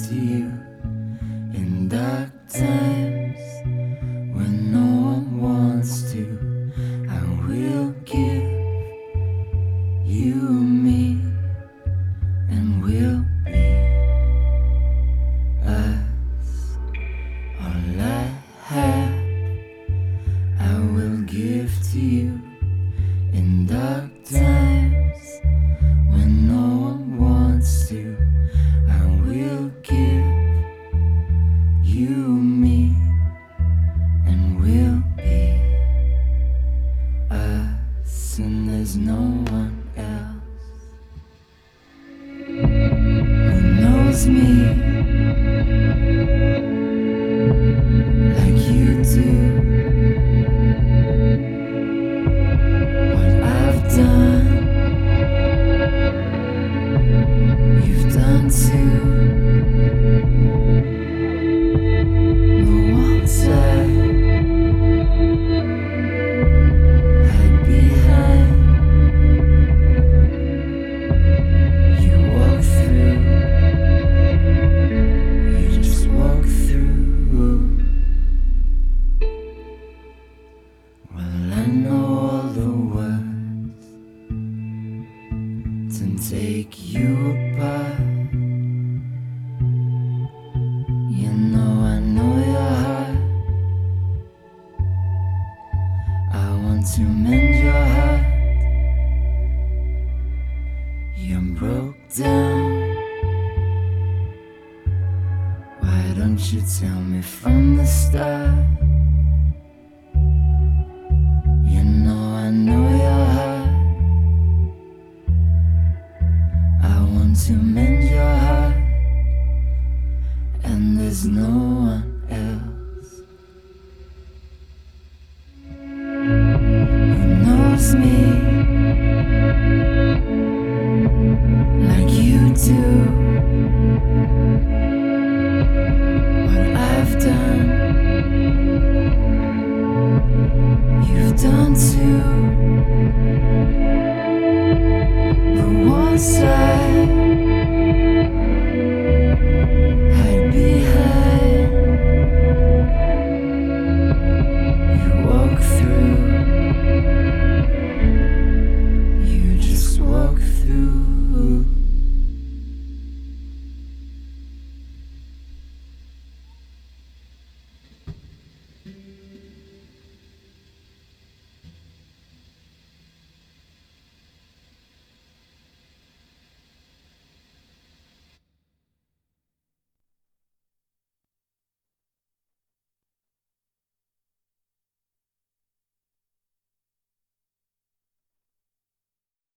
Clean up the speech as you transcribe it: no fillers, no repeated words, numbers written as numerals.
to you in dark times when no one wants to. I will give you me, and we'll be us. All I have, I will give to you in dark times when no one wants to. I will give you me, and we'll be us, and there's no one else who knows me like you do. What I've done, you've done too. The walls I hide behind, you walk through, you just walk through. Well, I know all the words to take you apart. You know I know your heart. I want to mend your heart. You're broke down. Why don't you tell me from the start? You know I know your heart. I want to mend your heart, and there's no one else who knows me like you do. What I've done, you've done too. The walls I